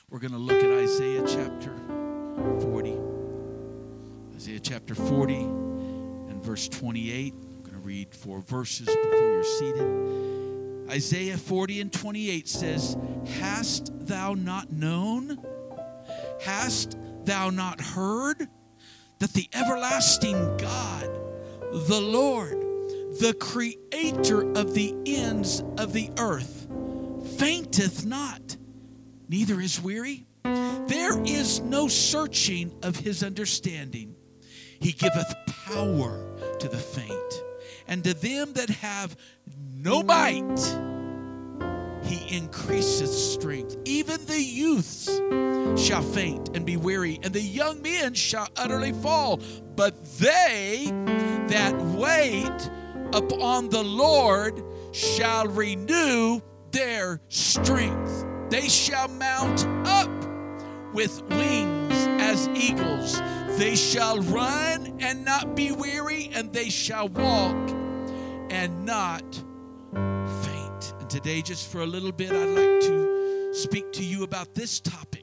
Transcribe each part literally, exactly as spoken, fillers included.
We're going to look at Isaiah chapter forty. Isaiah chapter forty and verse twenty-eight. I'm going to read four verses before you're seated. Isaiah forty and twenty-eight says, "Hast thou not known? Hast thou not heard that the everlasting God, the Lord, the creator of the ends of the earth, fainteth not, neither is weary? There is no searching of his understanding. He giveth power to the faint, and to them that have no might, he increaseth strength. Even the youths shall faint and be weary, and the young men shall utterly fall. But they that wait upon the Lord shall renew their strength. They shall mount up with wings as eagles. They shall run and not be weary, and they shall walk and not faint." And today, just for a little bit, I'd like to speak to you about this topic.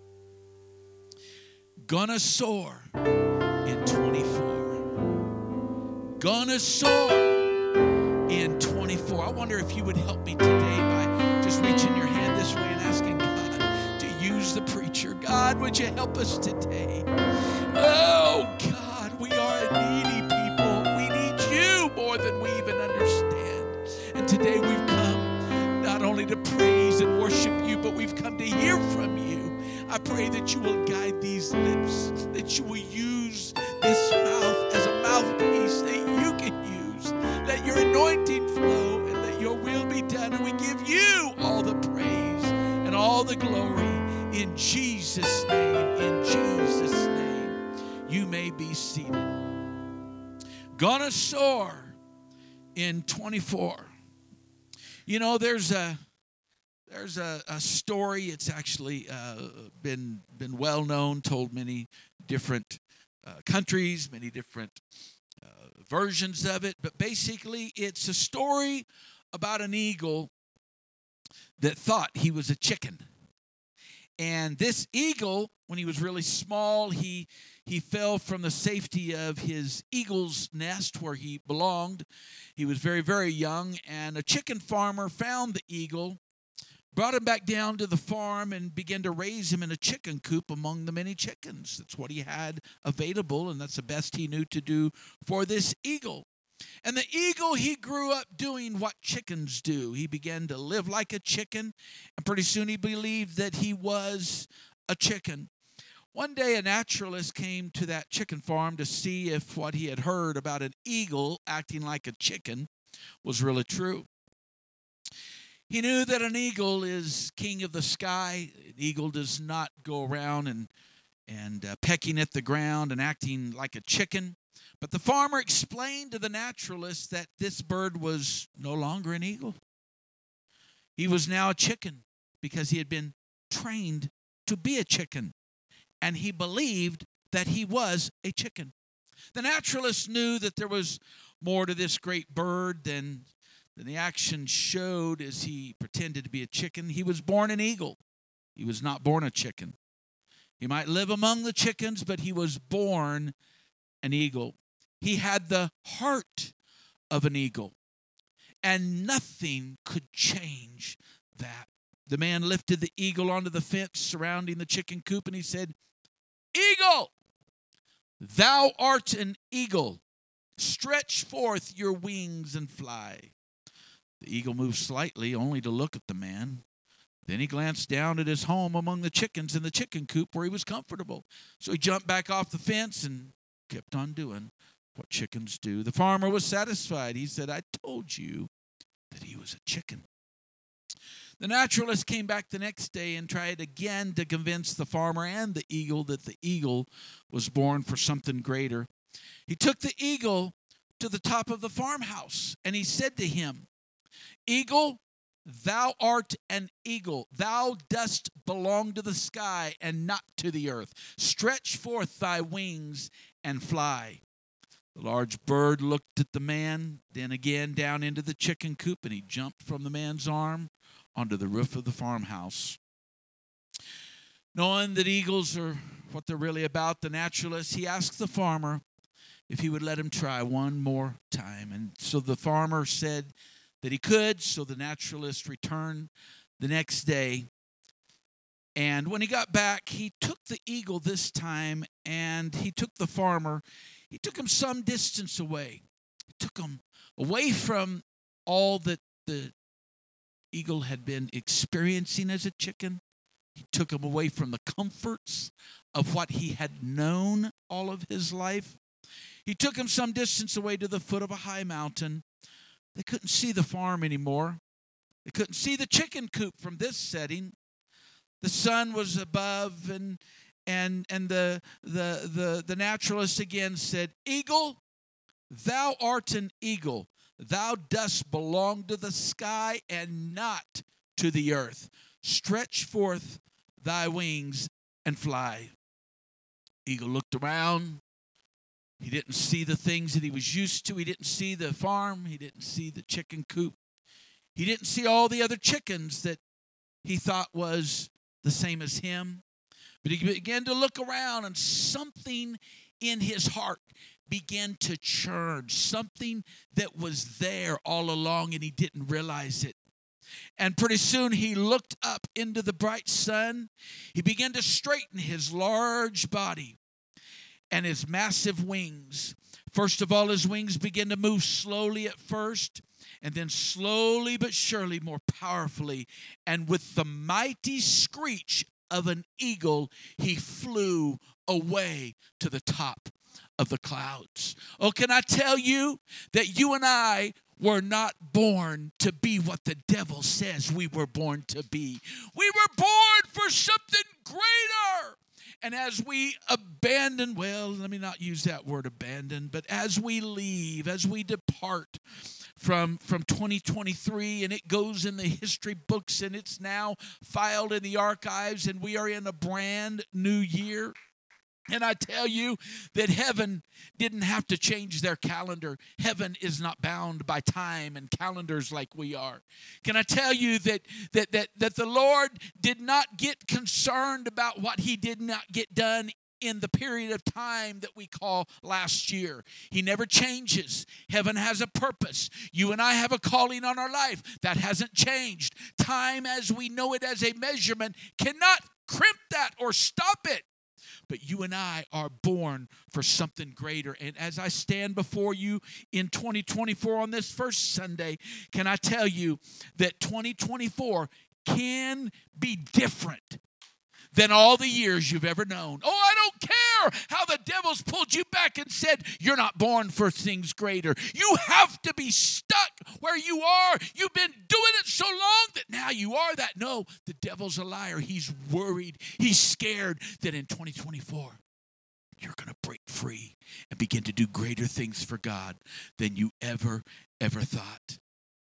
Gonna soar in twenty-four. Gonna soar in twenty-four. I wonder if you would help me today by just reaching your hand this way and asking God to use the preacher. God, would you help us today? Oh, God, we are a needy people. We need you more than we even understand. And today we've come not only to praise and worship you, but we've come to hear from you. I pray that you will guide these lips, that you will use this mouth as a mouthpiece that you can use. Let your anointing flow and let your will be done. And we give you all the praise and all the glory in Jesus' name. In Jesus' name. You may be seated. Gonna soar in twenty-four. You know, there's a there's a, a story. It's actually uh, been been well known, told many different uh, countries, many different uh, versions of it. But basically, it's a story about an eagle that thought he was a chicken. And this eagle, when he was really small, he he fell from the safety of his eagle's nest where he belonged. He was very, very young, and a chicken farmer found the eagle, brought him back down to the farm, and began to raise him in a chicken coop among the many chickens. That's what he had available, and that's the best he knew to do for this eagle. And the eagle, he grew up doing what chickens do. He began to live like a chicken, and pretty soon he believed that he was a chicken. One day, a naturalist came to that chicken farm to see if what he had heard about an eagle acting like a chicken was really true. He knew that an eagle is king of the sky. An eagle does not go around and, and uh, pecking at the ground and acting like a chicken. But the farmer explained to the naturalist that this bird was no longer an eagle. He was now a chicken because he had been trained to be a chicken, and he believed that he was a chicken. The naturalist knew that there was more to this great bird than, than the action showed as he pretended to be a chicken. He was born an eagle. He was not born a chicken. He might live among the chickens, but he was born an eagle. He had the heart of an eagle, and nothing could change that. The man lifted the eagle onto the fence surrounding the chicken coop, and he said, "Eagle, thou art an eagle. Stretch forth your wings and fly." The eagle moved slightly, only to look at the man. Then he glanced down at his home among the chickens in the chicken coop where he was comfortable. So he jumped back off the fence and kept on doing what chickens do. The farmer was satisfied. He said, "I told you that he was a chicken." The naturalist came back the next day and tried again to convince the farmer and the eagle that the eagle was born for something greater. He took the eagle to the top of the farmhouse, and he said to him, "Eagle, thou art an eagle. Thou dost belong to the sky and not to the earth. Stretch forth thy wings and fly." The large bird looked at the man, then again down into the chicken coop, and he jumped from the man's arm onto the roof of the farmhouse. Knowing that eagles are what they're really about, the naturalist, he asked the farmer if he would let him try one more time. And so the farmer said that he could, so the naturalist returned the next day. And when he got back, he took the eagle this time, and he took the farmer, he took him some distance away. He took him away from all that the eagle had been experiencing as a chicken. He took him away from the comforts of what he had known all of his life. He took him some distance away to the foot of a high mountain. They couldn't see the farm anymore. They couldn't see the chicken coop from this setting. The sun was above, and and and the the the, the naturalist again said, "Eagle, thou art an eagle. Thou dost belong to the sky and not to the earth. Stretch forth thy wings and fly." Eagle looked around. He didn't see the things that he was used to. He didn't see the farm. He didn't see the chicken coop. He didn't see all the other chickens that he thought was the same as him. But he began to look around, and something in his heart began to churn, something that was there all along, and he didn't realize it. And pretty soon he looked up into the bright sun. He began to straighten his large body and his massive wings. First of all, his wings began to move slowly at first, and then slowly but surely, more powerfully. And with the mighty screech of an eagle, he flew away to the top of the clouds. Oh, can I tell you that you and I were not born to be what the devil says we were born to be. We were born for something greater. And as we abandon, well, let me not use that word abandon, but as we leave, as we depart from, from twenty twenty-three, and it goes in the history books, and it's now filed in the archives, and we are in a brand new year. And I tell you that heaven didn't have to change their calendar. Heaven is not bound by time and calendars like we are. Can I tell you that that that that the Lord did not get concerned about what he did not get done in the period of time that we call last year? He never changes. Heaven has a purpose. You and I have a calling on our life that hasn't changed. Time as we know it as a measurement cannot crimp that or stop it. But you and I are born for something greater. And as I stand before you in twenty twenty-four on this first Sunday, can I tell you that twenty twenty-four can be different than all the years you've ever known. Oh, I don't care how the devil's pulled you back and said, you're not born for things greater. You have to be stuck where you are. You've been doing it so long that now you are that. No, the devil's a liar. He's worried. He's scared that in twenty twenty-four, you're going to break free and begin to do greater things for God than you ever, ever thought.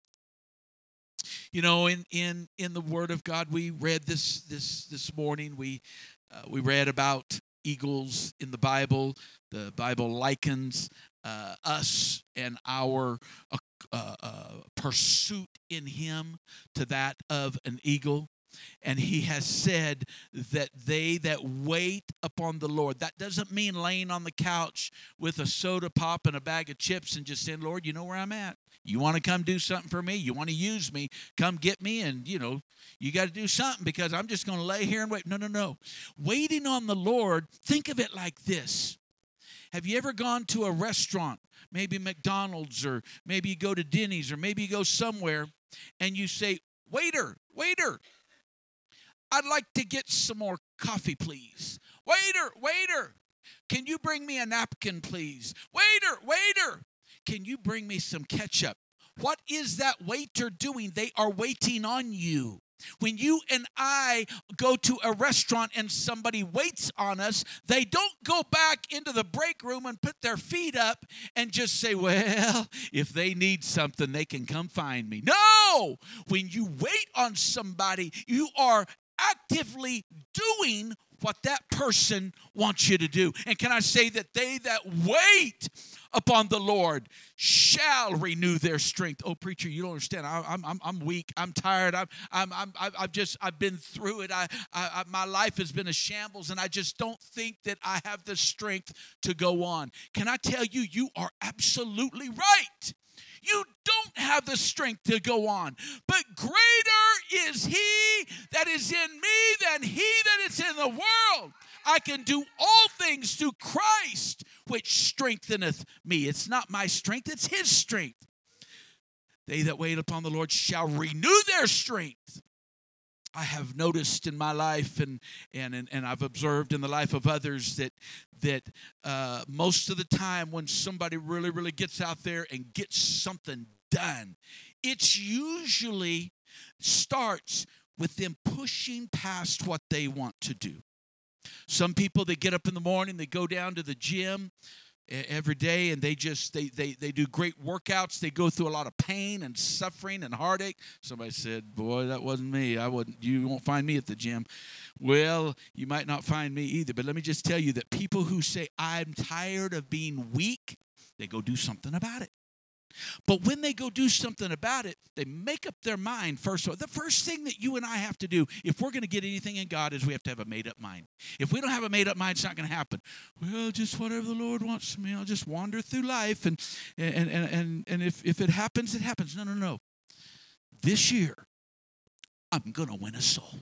You know, in, in, in the Word of God, we read this this this morning. We uh, we read about eagles in the Bible. The Bible likens uh, us and our uh, uh, uh, pursuit in Him to that of an eagle. And he has said that they that wait upon the Lord. That doesn't mean laying on the couch with a soda pop and a bag of chips and just saying, Lord, you know where I'm at. You want to come do something for me? You want to use me? Come get me, and, you know, you got to do something because I'm just going to lay here and wait. No, no, no. Waiting on the Lord, think of it like this. Have you ever gone to a restaurant, maybe McDonald's, or maybe you go to Denny's, or maybe you go somewhere, and you say, waiter, waiter, I'd like to get some more coffee, please. Waiter, waiter, can you bring me a napkin, please? Waiter, waiter, can you bring me some ketchup? What is that waiter doing? They are waiting on you. When you and I go to a restaurant and somebody waits on us, they don't go back into the break room and put their feet up and just say, well, if they need something, they can come find me. No! When you wait on somebody, you are actively doing what that person wants you to do. And can I say that they that wait upon the Lord shall renew their strength. Oh, preacher, you don't understand. I, I'm I'm I'm weak. I'm tired. I'm I'm I'm I've just I've been through it. I, I I my life has been a shambles, and I just don't think that I have the strength to go on. Can I tell you, you are absolutely right. You don't have the strength to go on. But greater is he that is in me than he that is in the world. I can do all things through Christ, which strengtheneth me. It's not my strength, it's his strength. They that wait upon the Lord shall renew their strength. I have noticed in my life, and and and, and I've observed in the life of others, that that uh, most of the time when somebody really, really gets out there and gets something done, it's usually starts with them pushing past what they want to do. Some people, they get up in the morning, they go down to the gym every day, and they just they they they do great workouts. They go through a lot of pain and suffering and heartache. Somebody said, boy, that wasn't me. I wouldn't you won't find me at the gym. Well, you might not find me either, but let me just tell you that people who say, I'm tired of being weak, they go do something about it. But when they go do something about it, they make up their mind first of all. The first thing that you and I have to do, if we're going to get anything in God, is we have to have a made-up mind. If we don't have a made-up mind, it's not going to happen. Well, just whatever the Lord wants me, I'll just wander through life, and and and and, and if, if it happens, it happens. No, no, no. This year, I'm going to win a soul.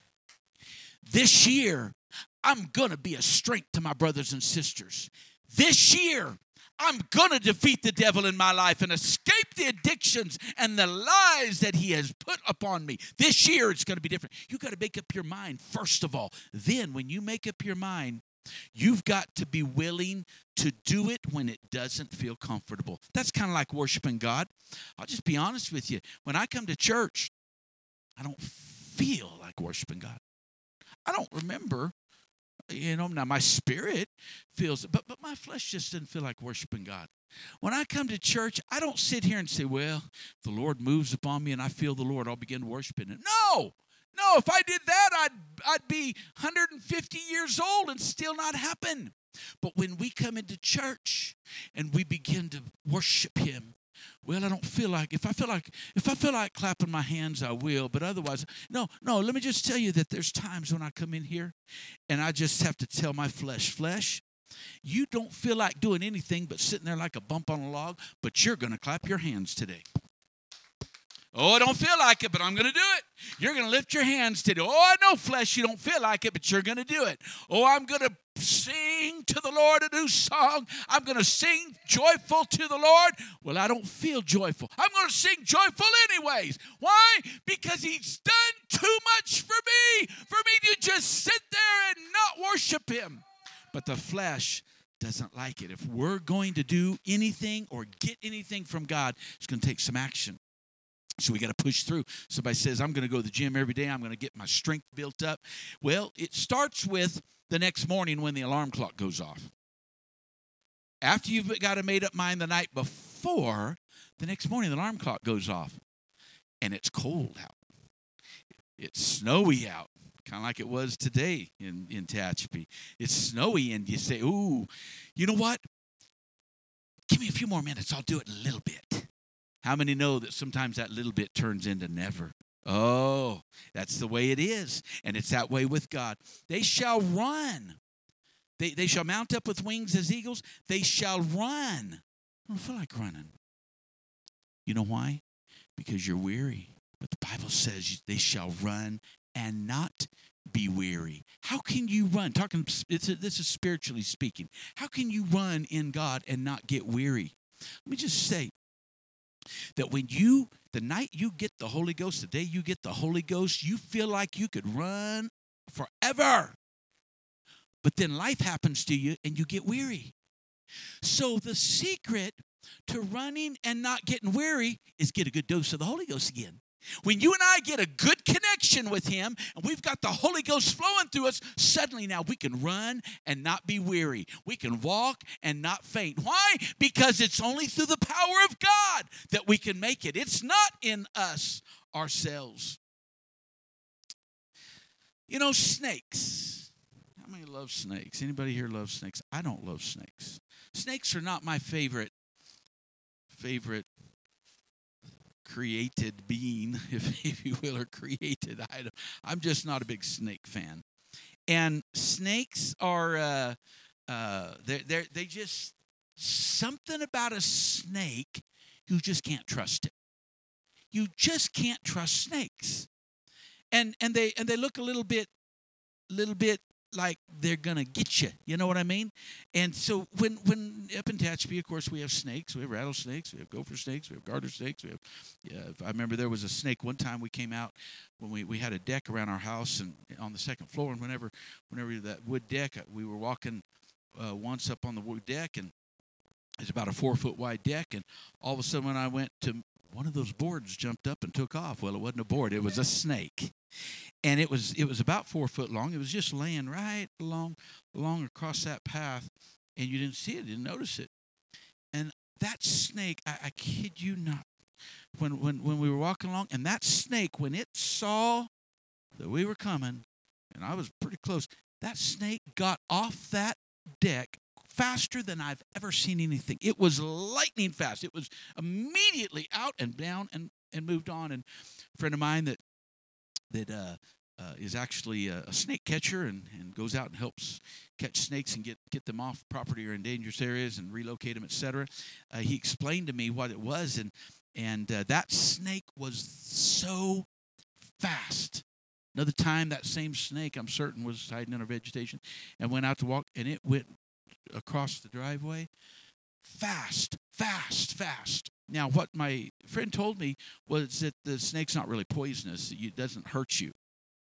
This year, I'm going to be a strength to my brothers and sisters. This year, I'm going to defeat the devil in my life and escape the addictions and the lies that he has put upon me. This year, it's going to be different. You've got to make up your mind, first of all. Then, when you make up your mind, you've got to be willing to do it when it doesn't feel comfortable. That's kind of like worshiping God. I'll just be honest with you. When I come to church, I don't feel like worshiping God. I don't remember. You know, now my spirit feels it, but, but my flesh just doesn't feel like worshiping God. When I come to church, I don't sit here and say, well, if the Lord moves upon me and I feel the Lord, I'll begin worshiping Him. No, no, if I did that, I'd, I'd be one hundred fifty years old and still not happen. But when we come into church and we begin to worship Him, well, I don't feel like, if I feel like, if I feel like clapping my hands, I will, but otherwise, no, no, let me just tell you that there's times when I come in here and I just have to tell my flesh, flesh, you don't feel like doing anything but sitting there like a bump on a log, but you're going to clap your hands today. Oh, I don't feel like it, but I'm going to do it. You're going to lift your hands today. Oh, I know, flesh, you don't feel like it, but you're going to do it. Oh, I'm going to sing to the Lord a new song. I'm going to sing joyful to the Lord. Well, I don't feel joyful. I'm going to sing joyful anyways. Why? Because He's done too much for me, for me to just sit there and not worship Him. But the flesh doesn't like it. If we're going to do anything or get anything from God, it's going to take some action. So we got to push through. Somebody says, I'm going to go to the gym every day. I'm going to get my strength built up. Well, it starts with the next morning when the alarm clock goes off. After you've got a made-up mind the night before, the next morning the alarm clock goes off. And it's cold out. It's snowy out, kind of like it was today in, in Tehachapi. It's snowy, and you say, ooh, you know what? Give me a few more minutes. I'll do it a little bit. How many know that sometimes that little bit turns into never? Oh, that's the way it is. And it's that way with God. They shall run. They, they shall mount up with wings as eagles. They shall run. I don't feel like running. You know why? Because you're weary. But the Bible says they shall run and not be weary. How can you run? Talking, it's a, this is spiritually speaking. How can you run in God and not get weary? Let me just say, that when you, the night you get the Holy Ghost, the day you get the Holy Ghost, you feel like you could run forever. But then life happens to you and you get weary. So the secret to running and not getting weary is get a good dose of the Holy Ghost again. When you and I get a good connection with Him and we've got the Holy Ghost flowing through us, suddenly now we can run and not be weary. We can walk and not faint. Why? Because it's only through the power of God that we can make it. It's not in us ourselves. You know, snakes. How many love snakes? Anybody here love snakes? I don't love snakes. Snakes are not my favorite favorite created being, if, if you will, or created item. I'm just not a big snake fan. And snakes are, uh, uh, they're, they're, they just, something about a snake, you just can't trust it. You just can't trust snakes. And and they and they look a little bit, little bit like they're gonna get you. You know what I mean? And so when when up in Tehachapi, of course, we have snakes. We have rattlesnakes. We have gopher snakes. We have garter snakes. We have. Yeah, I remember there was a snake one time. We came out when we, we had a deck around our house and on the second floor. And whenever whenever that wood deck, we were walking uh, once up on the wood deck, and it's about a four foot wide deck. And all of a sudden, when I went to one of those boards, jumped up and took off. Well, it wasn't a board; it was a snake. And it was it was about four foot long. It was just laying right along along across that path, and you didn't see it, didn't notice it. And that snake, I, I kid you not, when when when we were walking along, and that snake, when it saw that we were coming, and I was pretty close, that snake got off that deck faster than I've ever seen anything. It was lightning fast. It was immediately out and down and and moved on. And a friend of mine that that uh, uh, is actually a, a snake catcher and, and goes out and helps catch snakes and get, get them off property or in dangerous areas and relocate them, et cetera. Uh, he explained to me what it was, and and uh, that snake was so fast. Another time, that same snake, I'm certain, was hiding in our vegetation and went out to walk, and it went across the driveway fast, fast, fast. Now, what my friend told me was that the snake's not really poisonous. It doesn't hurt you.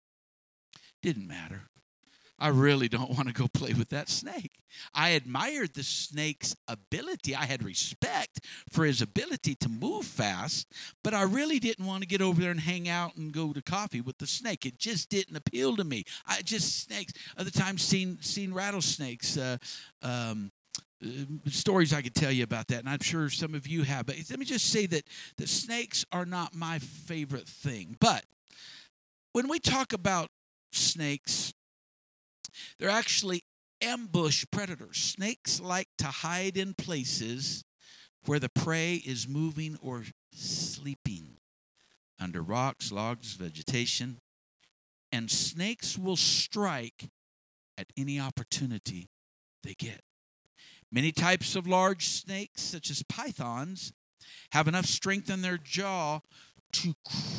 Didn't matter. I really don't want to go play with that snake. I admired the snake's ability. I had respect for his ability to move fast, but I really didn't want to get over there and hang out and go to coffee with the snake. It just didn't appeal to me. I just snakes. Other times seen seen rattlesnakes. Uh, um, Uh, stories I could tell you about that, and I'm sure some of you have. But let me just say that the snakes are not my favorite thing. But when we talk about snakes, they're actually ambush predators. Snakes like to hide in places where the prey is moving or sleeping, under rocks, logs, vegetation. And snakes will strike at any opportunity they get. Many types of large snakes, such as pythons, have enough strength in their jaw to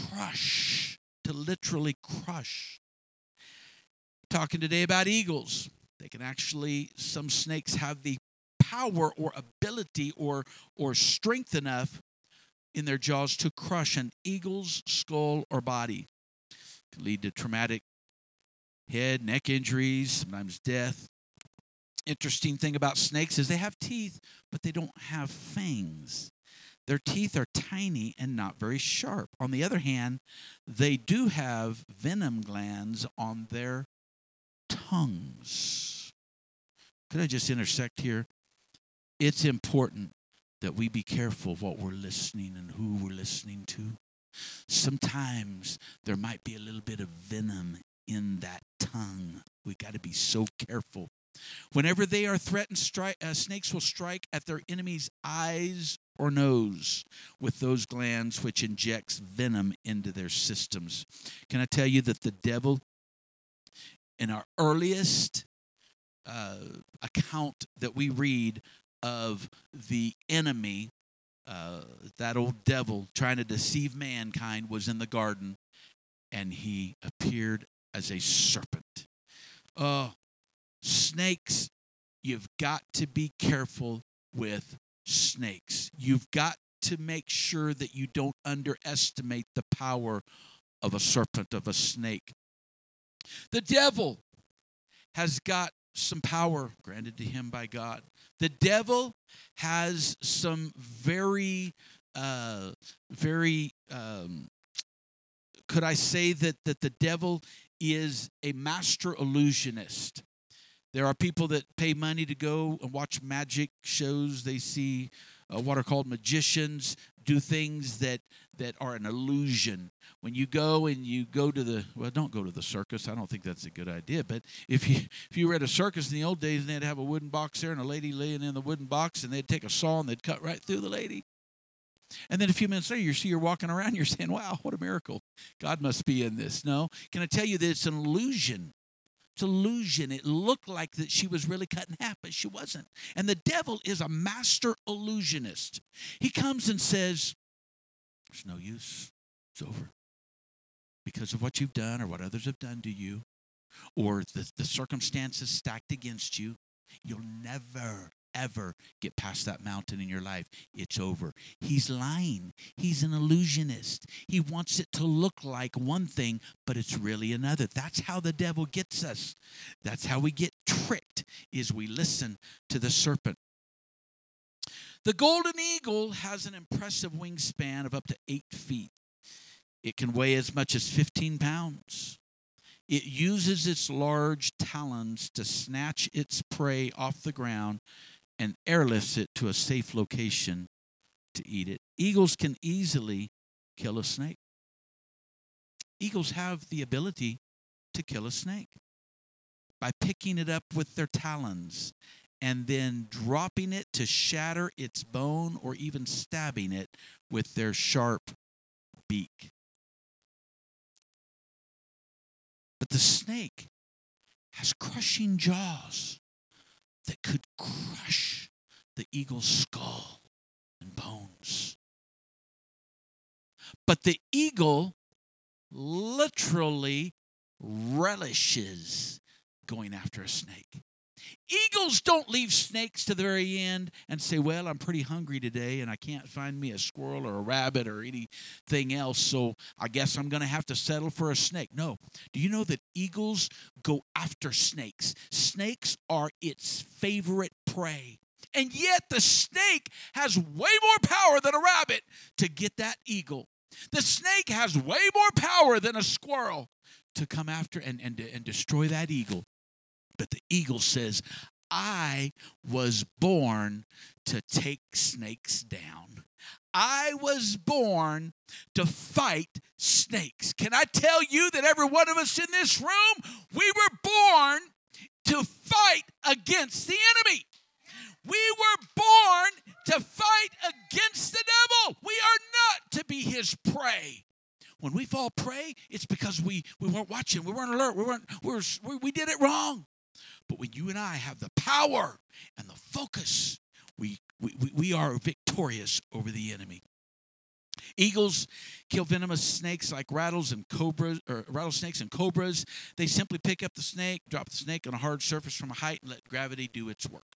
crush, to literally crush. Talking today about eagles. They can actually, some snakes have the power or ability or, or strength enough in their jaws to crush an eagle's skull or body. It can lead to traumatic head, neck injuries, sometimes death. Interesting thing about snakes is they have teeth, but they don't have fangs. Their teeth are tiny and not very sharp. On the other hand, they do have venom glands on their tongues. Could I just intersect here? It's important that we be careful of what we're listening and who we're listening to. Sometimes there might be a little bit of venom in that tongue. We got to be so careful. Whenever they are threatened, stri- uh, snakes will strike at their enemy's eyes or nose with those glands which injects venom into their systems. Can I tell you that the devil, in our earliest uh, account that we read of the enemy, uh, that old devil trying to deceive mankind, was in the garden, and he appeared as a serpent. Oh, snakes, you've got to be careful with snakes. You've got to make sure that you don't underestimate the power of a serpent, of a snake. The devil has got some power granted to him by God. The devil has some very, uh, very, um, could I say that, that the devil is a master illusionist. There are people that pay money to go and watch magic shows. They see uh, what are called magicians do things that that are an illusion. When you go and you go to the, well, don't go to the circus. I don't think that's a good idea. But if you if you were at a circus in the old days and they'd have a wooden box there and a lady laying in the wooden box and they'd take a saw and they'd cut right through the lady. And then a few minutes later, you see her walking around, you're saying, wow, what a miracle. God must be in this. No, can I tell you that it's an illusion? It's an illusion. It looked like that she was really cut in half, but she wasn't. And the devil is a master illusionist. He comes and says, there's no use. It's over. Because of what you've done or what others have done to you or the, the circumstances stacked against you, you'll never, ever get past that mountain in your life. It's over. He's lying. He's an illusionist. He wants it to look like one thing, but it's really another. That's how the devil gets us. That's how we get tricked, is we listen to the serpent. The golden eagle has an impressive wingspan of up to eight feet. It can weigh as much as fifteen pounds. It uses its large talons to snatch its prey off the ground and airlifts it to a safe location to eat it. Eagles can easily kill a snake. Eagles have the ability to kill a snake by picking it up with their talons and then dropping it to shatter its bone or even stabbing it with their sharp beak. But the snake has crushing jaws that could crush the eagle's skull and bones. But the eagle literally relishes going after a snake. Eagles don't leave snakes to the very end and say, well, I'm pretty hungry today and I can't find me a squirrel or a rabbit or anything else, so I guess I'm going to have to settle for a snake. No. Do you know that eagles go after snakes? Snakes are its favorite prey. And yet the snake has way more power than a rabbit to get that eagle. The snake has way more power than a squirrel to come after and, and, and destroy that eagle. But the eagle says, I was born to take snakes down. I was born to fight snakes. Can I tell you that every one of us in this room, we were born to fight against the enemy. We were born to fight against the devil. We are not to be his prey. When we fall prey, it's because we, we weren't watching, we weren't alert, we weren't we, were, we, we did it wrong. But when you and I have the power and the focus, we, we, we are victorious over the enemy. Eagles kill venomous snakes like rattles and cobras, or rattlesnakes and cobras. They simply pick up the snake, drop the snake on a hard surface from a height, and let gravity do its work.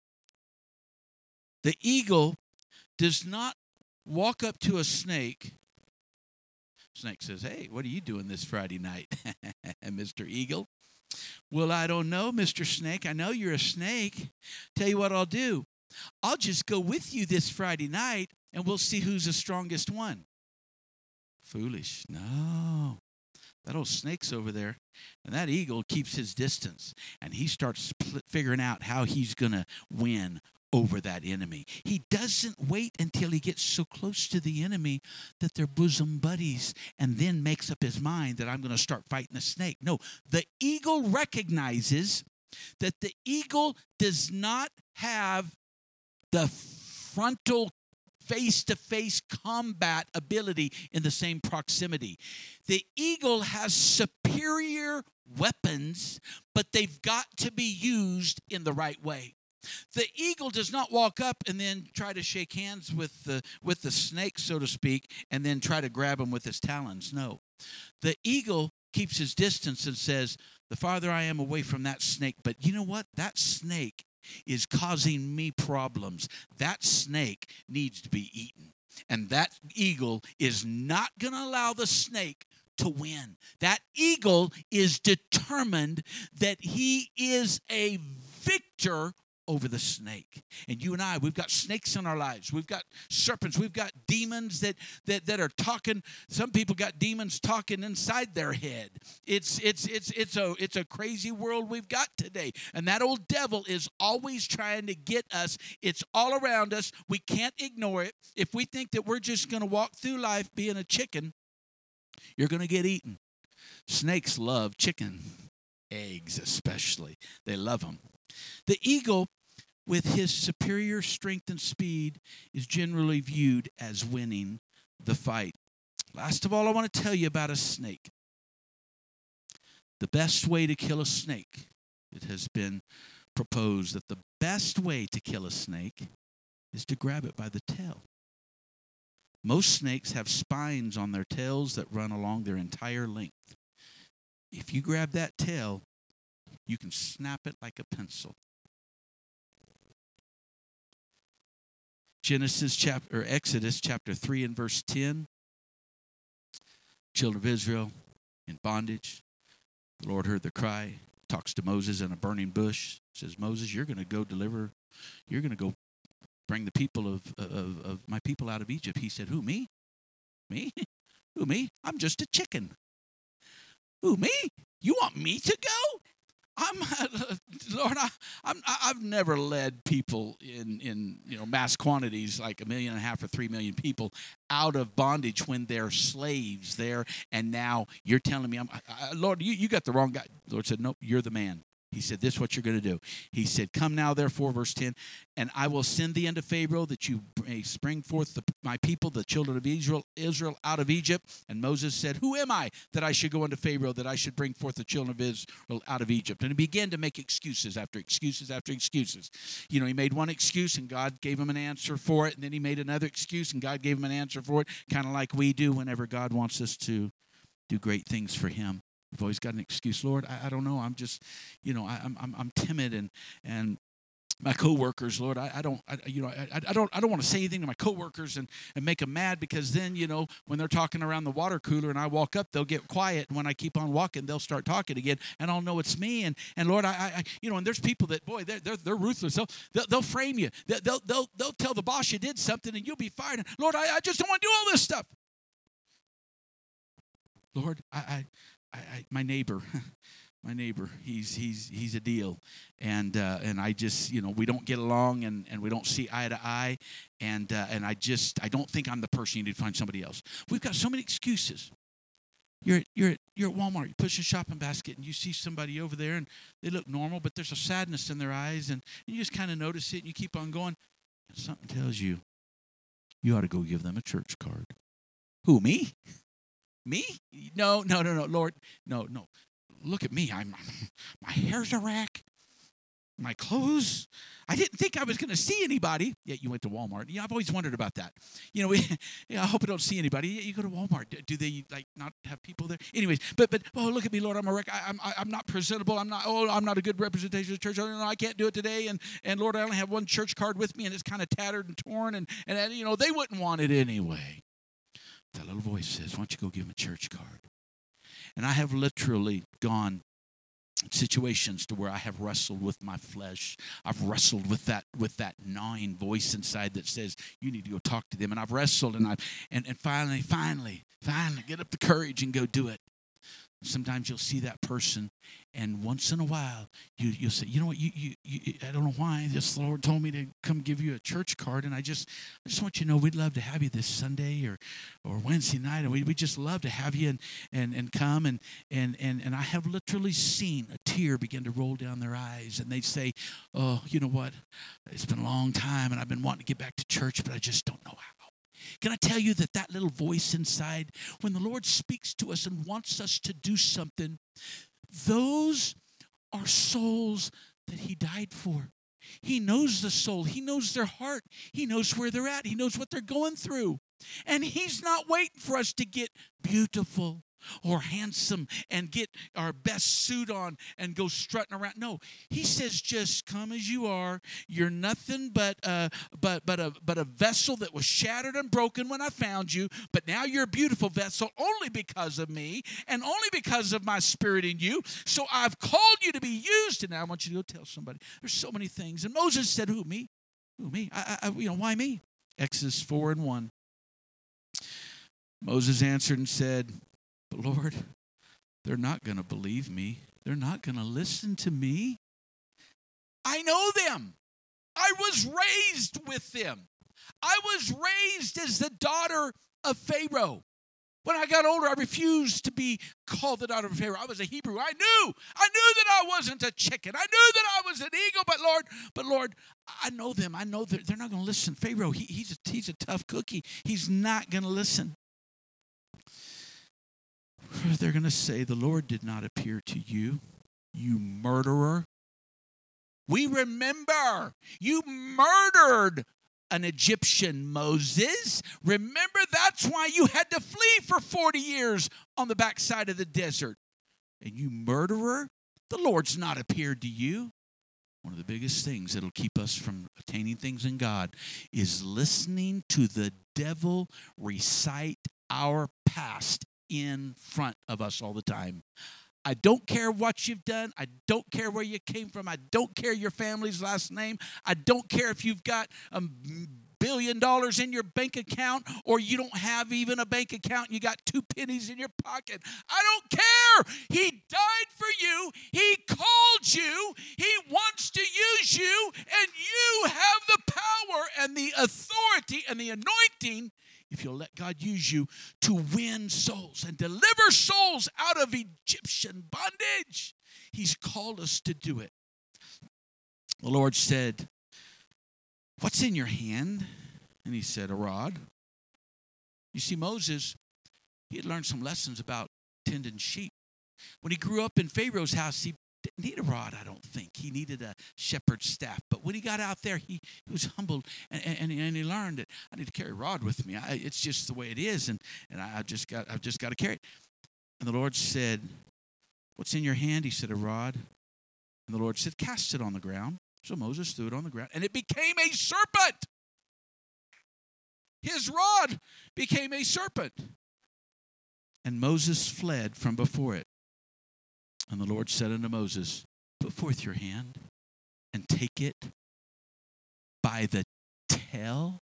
The eagle does not walk up to a snake. Snake says, hey, what are you doing this Friday night, Mister Eagle? Well, I don't know, Mister Snake. I know you're a snake. Tell you what I'll do. I'll just go with you this Friday night, and we'll see who's the strongest one. Foolish. No. That old snake's over there, and that eagle keeps his distance, and he starts figuring out how he's going to win over that enemy. He doesn't wait until he gets so close to the enemy that they're bosom buddies and then makes up his mind that I'm going to start fighting the snake. No, the eagle recognizes that the eagle does not have the frontal face-to-face combat ability in the same proximity. The eagle has superior weapons, but they've got to be used in the right way. The eagle does not walk up and then try to shake hands with the, with the snake, so to speak, and then try to grab him with his talons. No. The eagle keeps his distance and says, the farther I am away from that snake, but you know what? That snake is causing me problems. That snake needs to be eaten. And that eagle is not going to allow the snake to win. That eagle is determined that he is a victor over the snake. And you and I, we've got snakes in our lives. We've got serpents. We've got demons that that that are talking. Some people got demons talking inside their head. It's it's it's it's a it's a crazy world we've got today. And that old devil is always trying to get us. It's all around us. We can't ignore it. If we think that we're just going to walk through life being a chicken, you're going to get eaten. Snakes love chicken eggs especially. They love them. The eagle, with his superior strength and speed, is generally viewed as winning the fight. Last of all, I want to tell you about a snake. The best way to kill a snake, it has been proposed that the best way to kill a snake is to grab it by the tail. Most snakes have spines on their tails that run along their entire length. If you grab that tail, you can snap it like a pencil. Genesis chapter, or Exodus chapter three and verse ten. Children of Israel in bondage. The Lord heard their cry. Talks to Moses in a burning bush. Says, Moses, you're going to go deliver. You're going to go bring the people of, of of my people out of Egypt. He said, who, me? Me? Who, me? I'm just a chicken. Who, me? You want me to go? I'm, Lord, I, I'm, I've never led people in, in, you know, mass quantities like a million and a half or three million people out of bondage when they're slaves there. And now you're telling me, I'm, I, Lord, you, you got the wrong guy. The Lord said, nope, you're the man. He said, this is what you're going to do. He said, come now, therefore, verse ten, and I will send thee unto Pharaoh that you may spring forth the, my people, the children of Israel, Israel out of Egypt. And Moses said, who am I that I should go unto Pharaoh, that I should bring forth the children of Israel out of Egypt? And he began to make excuses after excuses after excuses. You know, he made one excuse and God gave him an answer for it. And then he made another excuse and God gave him an answer for it, kind of like we do whenever God wants us to do great things for him. We've always got an excuse. Lord, I, I don't know. I'm just, you know, I, I'm I'm timid, and and my coworkers, Lord, I, I don't, I, you know, I, I don't I don't want to say anything to my coworkers and and make them mad, because then, you know, when they're talking around the water cooler and I walk up, they'll get quiet, and when I keep on walking, they'll start talking again, and I'll know it's me. And and Lord, I, I you know, and there's people that, boy, they're they're, they're ruthless. They'll, they'll they'll frame you. They'll they'll they'll tell the boss you did something, and you'll be fired. And, Lord, I, I just don't want to do all this stuff. Lord, I. I I, I, my neighbor, my neighbor, he's he's he's a deal, and uh, and I just, you know, we don't get along, and, and we don't see eye to eye, and uh, and I just I don't think I'm the person. You need to find somebody else. We've got so many excuses. You're you're you're at Walmart. You push a shopping basket, and you see somebody over there, and they look normal, but there's a sadness in their eyes, and you just kind of notice it, and you keep on going. And something tells you you ought to go give them a church card. Who, me? Me? No, no, no, no, Lord, no, no. Look at me. I'm, my hair's a wreck. My clothes. I didn't think I was going to see anybody. Yet you went to Walmart. Yeah, I've always wondered about that. You know, we, yeah, I hope I don't see anybody. Yeah, you go to Walmart. Do they like not have people there? Anyways, but but oh, look at me, Lord. I'm a wreck. I, I'm I'm not presentable. I'm not. Oh, I'm not a good representation of the church. Oh, no, I can't do it today. And and Lord, I only have one church card with me, and it's kind of tattered and torn. And and you know, they wouldn't want it anyway. That little voice says, why don't you go give him a church card? And I have literally gone in situations to where I have wrestled with my flesh. I've wrestled with that with that gnawing voice inside that says, you need to go talk to them. And I've wrestled, and I've and, and finally, finally, finally get up the courage and go do it. Sometimes you'll see that person, and once in a while, you, you'll say, you know what, you, you, you, I don't know why, this Lord told me to come give you a church card, and I just I just want you to know we'd love to have you this Sunday or or Wednesday night, and we we just love to have you and and, and come, and, and, and, and I have literally seen a tear begin to roll down their eyes, and they say, oh, you know what, it's been a long time, and I've been wanting to get back to church, but I just don't know how. Can I tell you that that little voice inside, when the Lord speaks to us and wants us to do something, those are souls that he died for. He knows the soul. He knows their heart. He knows where they're at. He knows what they're going through. And he's not waiting for us to get beautiful. or handsome and get our best suit on and go strutting around. No, he says, just come as you are. You're nothing but uh, but but a but a vessel that was shattered and broken when I found you. But now you're a beautiful vessel only because of me and only because of my spirit in you. So I've called you to be used, and now I want you to go tell somebody. There's so many things. And Moses said, "Who, me? Who, me? I, I, you know, why me?" Exodus four and one. Moses answered and said, "But Lord, they're not going to believe me. They're not going to listen to me. I know them. I was raised with them. I was raised as the daughter of Pharaoh. When I got older, I refused to be called the daughter of Pharaoh. I was a Hebrew. I knew. I knew that I wasn't a chicken. I knew that I was an eagle. But Lord, but Lord, I know them. I know that they're not going to listen. Pharaoh, he, he's, a, he's a tough cookie. He's not going to listen. They're going to say, the Lord did not appear to you, you murderer. We remember you murdered an Egyptian, Moses. Remember, that's why you had to flee for forty years on the backside of the desert. And you murderer, the Lord's not appeared to you. One of the biggest things that'll keep us from attaining things in God is listening to the devil recite our past in front of us all the time. I don't care what you've done. I don't care where you came from. I don't care your family's last name. I don't care if you've got a billion dollars in your bank account or you don't have even a bank account and you got two pennies in your pocket. I don't care. He died for you. He called you. He wants to use you, and you have the power and the authority and the anointing, if you'll let God use you, to win souls and deliver souls out of Egyptian bondage. He's called us to do it. The Lord said, "What's in your hand?" And he said, "A rod." You see, Moses, he had learned some lessons about tending sheep. When he grew up in Pharaoh's house, he didn't need a rod, I don't think. He needed a shepherd's staff. But when he got out there, he, he was humbled, and, and, and he learned that I need to carry a rod with me. I, it's just the way it is, and, and I, I've just got I've just got to carry it. And the Lord said, "What's in your hand?" He said, "A rod." And the Lord said, "Cast it on the ground." So Moses threw it on the ground, and it became a serpent. His rod became a serpent. And Moses fled from before it. And the Lord said unto Moses, "Put forth your hand and take it by the tail."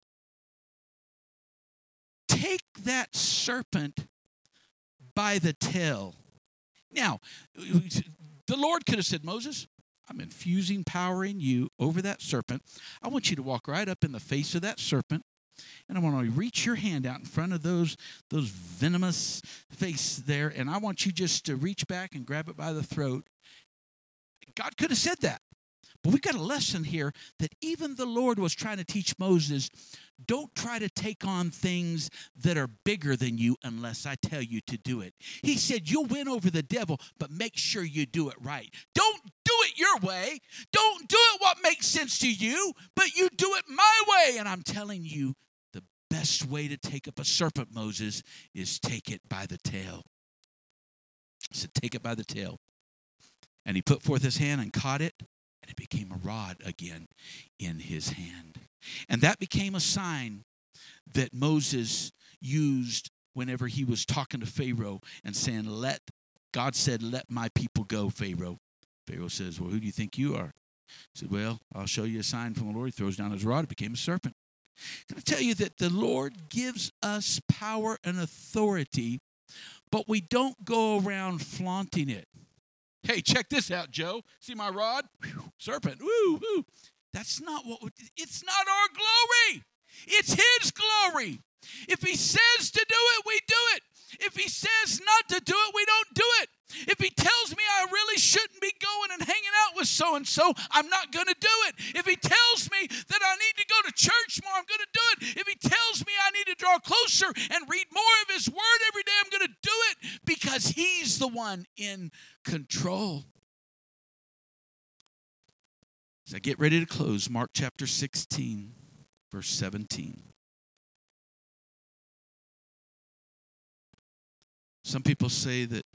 Take that serpent by the tail. Now, the Lord could have said, "Moses, I'm infusing power in you over that serpent. I want you to walk right up in the face of that serpent, and I want to reach your hand out in front of those, those venomous face there, and I want you just to reach back and grab it by the throat." God could have said that. But we've got a lesson here that even the Lord was trying to teach Moses. Don't try to take on things that are bigger than you unless I tell you to do it. He said, you'll win over the devil, but make sure you do it right. Don't do it your way. Don't do it what makes sense to you, but you do it my way. And I'm telling you, the best way to take up a serpent, Moses, is take it by the tail. He said, take it by the tail. And he put forth his hand and caught it, and it became a rod again in his hand. And that became a sign that Moses used whenever he was talking to Pharaoh and saying, let, God said, "Let my people go, Pharaoh." Pharaoh says, "Well, who do you think you are?" He said, "Well, I'll show you a sign from the Lord." He throws down his rod, it became a serpent. Can I tell you that the Lord gives us power and authority, but we don't go around flaunting it. Hey, check this out, Joe. See my rod? Whew, serpent. Woo, woo. That's not what, we, it's not our glory. It's his glory. If he says to do it, we do it. If he says not to do it, we don't do it. If he tells me I really shouldn't be going and hanging out with so-and-so, I'm not going to do it. If he tells me that I need to go to church more, I'm going to do it. If he tells me I need to draw closer and read more of his word every day, I'm going to do it because he's the one in control. As I get ready to close, Mark chapter sixteen, verse seventeen. Some people say that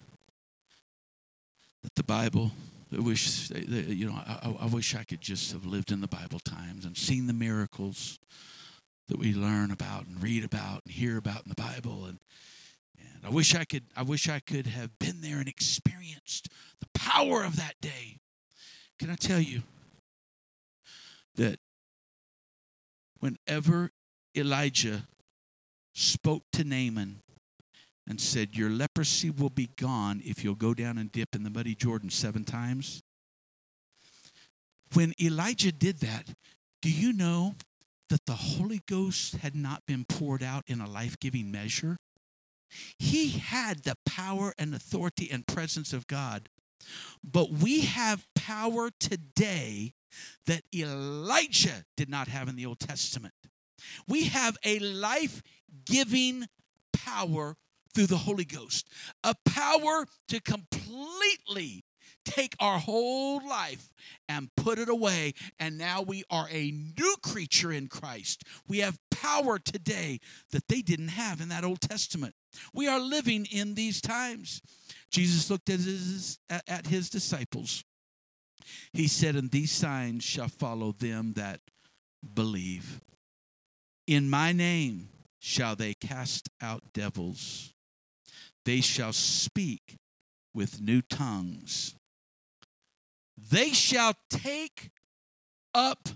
that the Bible, I wish, you know, I, I wish I could just have lived in the Bible times and seen the miracles that we learn about and read about and hear about in the Bible. And, and I wish I could, I wish I could have been there and experienced the power of that day. Can I tell you that whenever Elijah spoke to Naaman and said, your leprosy will be gone if you'll go down and dip in the muddy Jordan seven times. When Elijah did that, do you know that the Holy Ghost had not been poured out in a life-giving measure? He had the power and authority and presence of God. But we have power today that Elijah did not have in the Old Testament. We have a life-giving power through the Holy Ghost, a power to completely take our whole life and put it away, and now we are a new creature in Christ. We have power today that they didn't have in that Old Testament. We are living in these times. Jesus looked at his, at his disciples. He said, and these signs shall follow them that believe. In my name shall they cast out devils. They shall speak with new tongues. They shall take up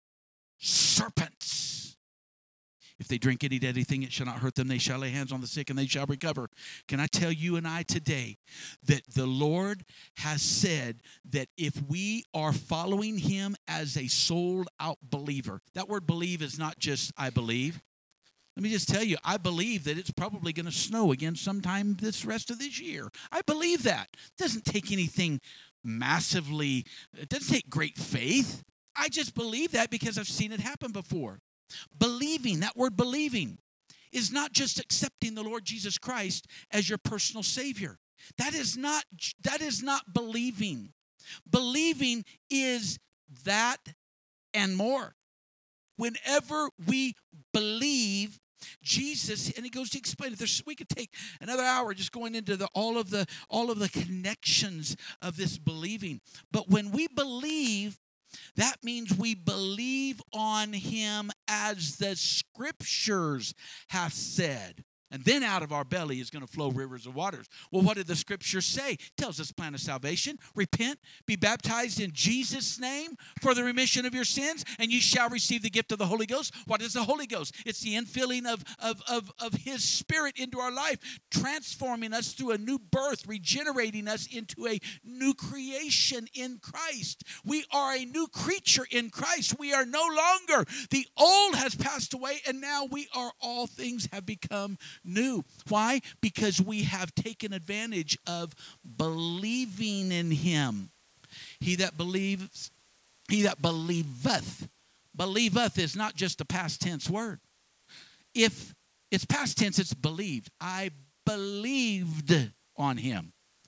serpents. If they drink any deadly thing, it shall not hurt them. They shall lay hands on the sick, and they shall recover. Can I tell you and I today that the Lord has said that if we are following him as a sold-out believer, that word believe is not just I believe. Let me just tell you, I believe that it's probably going to snow again sometime this rest of this year. I believe that. It doesn't take anything massively, it doesn't take great faith. I just believe that because I've seen it happen before. Believing, that word believing, is not just accepting the Lord Jesus Christ as your personal Savior. That is not, that is not believing. Believing is that and more. Whenever we believe Jesus, and he goes to explain it. There's, we could take another hour just going into the, all of the all of the connections of this believing. But when we believe, that means we believe on him as the scriptures have said. And then out of our belly is going to flow rivers of waters. Well, what did the scriptures say? It tells us plan of salvation. Repent, be baptized in Jesus' name for the remission of your sins, and you shall receive the gift of the Holy Ghost. What is the Holy Ghost? It's the infilling of, of, of, of his Spirit into our life, transforming us through a new birth, regenerating us into a new creation in Christ. We are a new creature in Christ. We are no longer, the old has passed away, and now we are, all things have become new. Why? Because we have taken advantage of believing in him. He that believes, he that believeth. Believeth is not just a past tense word. If it's past tense, it's believed. I believed on him.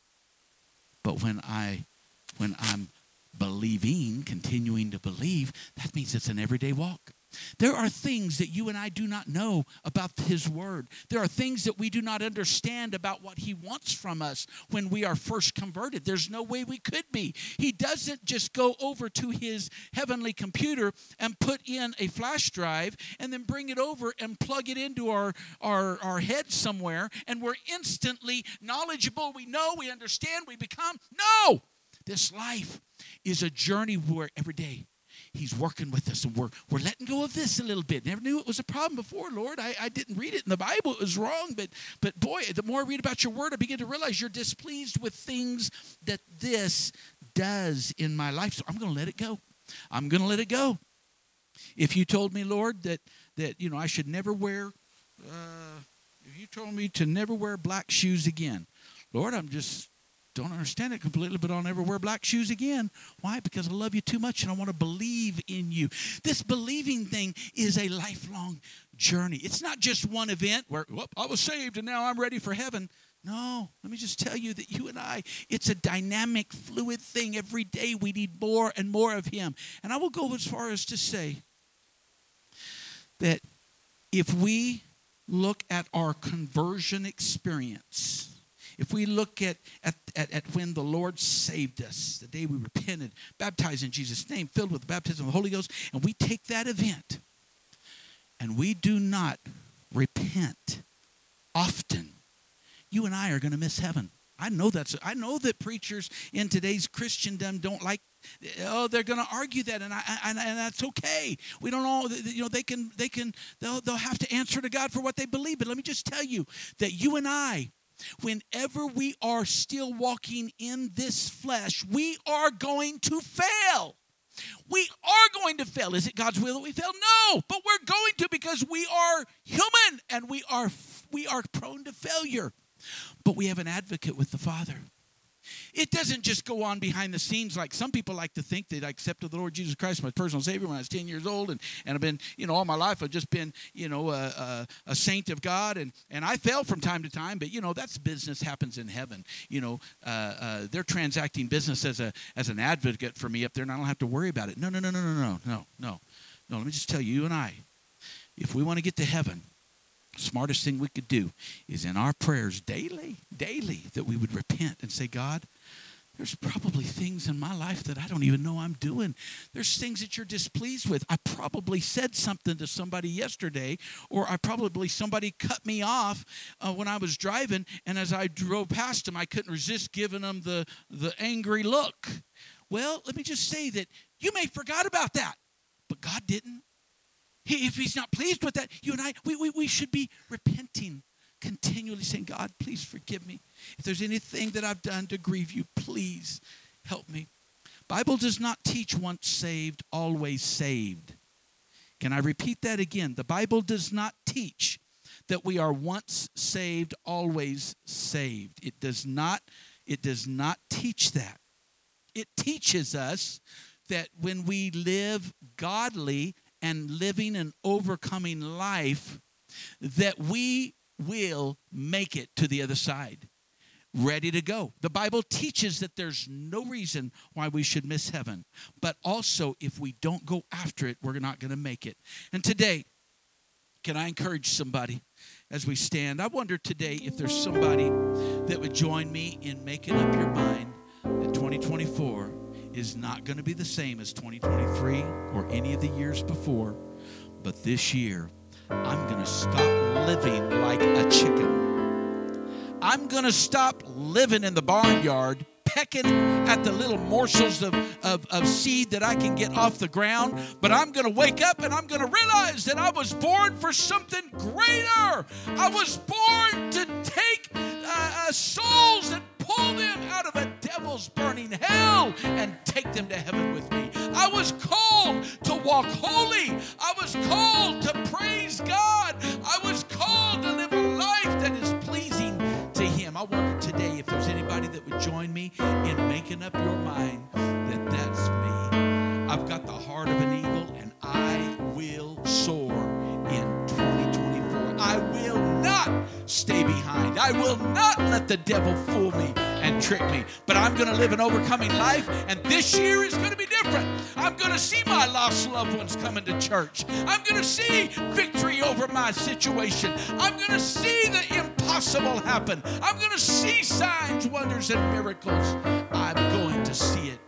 But when I when I'm believing, continuing to believe, that means it's an everyday walk. There are things that you and I do not know about his word. There are things that we do not understand about what he wants from us when we are first converted. There's no way we could be. He doesn't just go over to his heavenly computer and put in a flash drive and then bring it over and plug it into our, our, our head somewhere, and we're instantly knowledgeable. We know, we understand, we become. No! This life is a journey where every day he's working with us, and we're we're letting go of this a little bit. Never knew it was a problem before, Lord. I, I didn't read it in the Bible. It was wrong. But, but boy, the more I read about your word, I begin to realize you're displeased with things that this does in my life. So I'm going to let it go. I'm going to let it go. If you told me, Lord, that, that you know, I should never wear, uh, if you told me to never wear black shoes again, Lord, I'm just... don't understand it completely, but I'll never wear black shoes again. Why? Because I love you too much and I want to believe in you. This believing thing is a lifelong journey. It's not just one event where, well, I was saved and now I'm ready for heaven. No, let me just tell you that you and I, it's a dynamic, fluid thing. Every day we need more and more of him. And I will go as far as to say that if we look at our conversion experience, if we look at, at, at, at when the Lord saved us, the day we repented, baptized in Jesus' name, filled with the baptism of the Holy Ghost, and we take that event and we do not repent often, you and I are going to miss heaven. I know that's. I know that preachers in today's Christendom don't like. Oh, they're going to argue that, and I and, and that's okay. We don't all. You know, they can. They can. They'll. They'll have to answer to God for what they believe. But let me just tell you that you and I, whenever we are still walking in this flesh, we are going to fail. We are going to fail. Is it God's will that we fail? No, but we're going to, because we are human and we are we are prone to failure. But we have an advocate with the Father. It doesn't just go on behind the scenes like some people like to think that I accepted the Lord Jesus Christ as my personal Savior when I was ten years old, and, and I've been, you know, all my life I've just been, you know, a, a, a saint of God, and, and I fail from time to time, but, you know, that's business happens in heaven. You know, uh, uh, they're transacting business as a as an advocate for me up there, and I don't have to worry about it. No, no, no, no, no, no, no, no. No, let me just tell you, you and I, if we want to get to heaven, smartest thing we could do is in our prayers daily, daily, that we would repent and say, God, there's probably things in my life that I don't even know I'm doing. There's things that you're displeased with. I probably said something to somebody yesterday, or I probably, somebody cut me off uh, when I was driving, and as I drove past them, I couldn't resist giving them the, the angry look. Well, let me just say that you may have forgot about that, but God didn't. He, if he's not pleased with that, you and I, we, we, we should be repenting, continually saying, God, please forgive me. If there's anything that I've done to grieve you, please help me. Bible does not teach once saved, always saved. Can I repeat that again? The Bible does not teach that we are once saved, always saved. It does not, it does not teach that. It teaches us that when we live godly and living an overcoming life, that we will make it to the other side, ready to go. The Bible teaches that there's no reason why we should miss heaven, but also if we don't go after it, we're not going to make it. And today, can I encourage somebody as we stand? I wonder today if there's somebody that would join me in making up your mind that twenty twenty-four is not going to be the same as twenty twenty-three or any of the years before. But this year, I'm going to stop living like a chicken. I'm going to stop living in the barnyard, pecking at the little morsels of, of, of seed that I can get off the ground. But I'm going to wake up and I'm going to realize that I was born for something greater. I was born to take uh, uh, souls and pull them out of a devil's burning hell and take them to heaven with me. I was called to walk holy. I was called to praise God. I was called to live a life that is pleasing to Him. I wonder today if there's anybody that would join me in making up your mind that that's me. I've got the heart of an eagle, and I will soar in twenty twenty-four. I will not stay behind. I will not let the devil fool me and trick me. But I'm going to live an overcoming life, and this year is going to be different. I'm going to see my lost loved ones coming to church. I'm going to see victory over my situation. I'm going to see the impossible happen. I'm going to see signs, wonders, and miracles. I'm going to see it